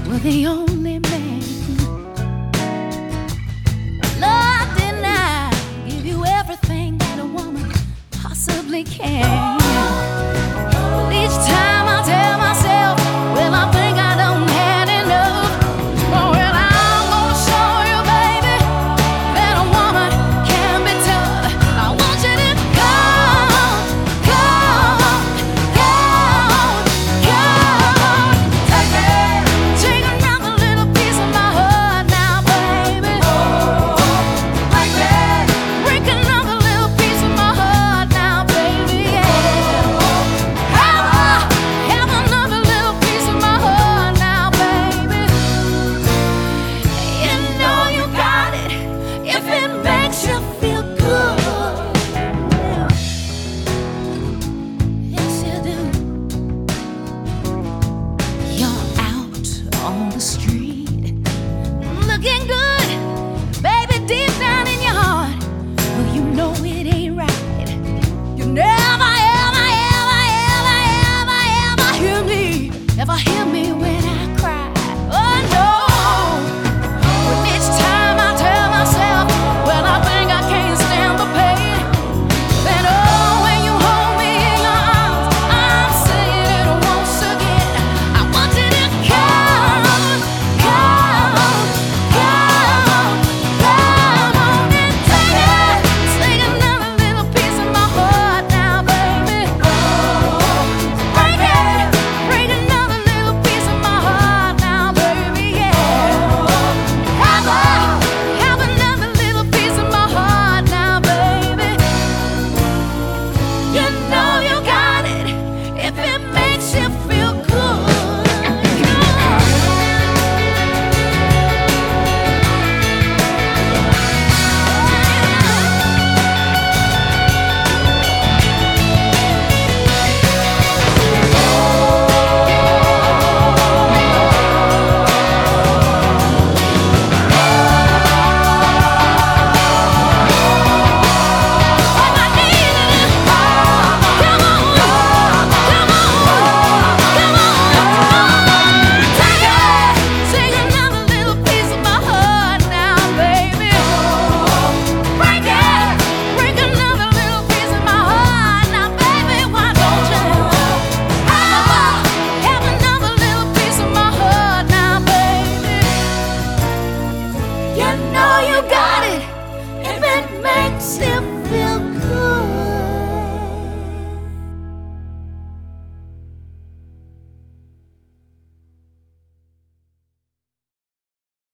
were the only man. Lord, didn't I give you everything that a woman possibly can? But each time I tell myself, well, I think I don't have enough. Oh, well, I'm gonna show you, baby, that a woman can be tough. I want you to come, come, come, come. Take another little piece of my heart now, baby. Break another little piece of my heart now, baby. Have another little piece of my heart now, baby. You know you got it if it makes you feel good. Yes, you do. You're out on the street.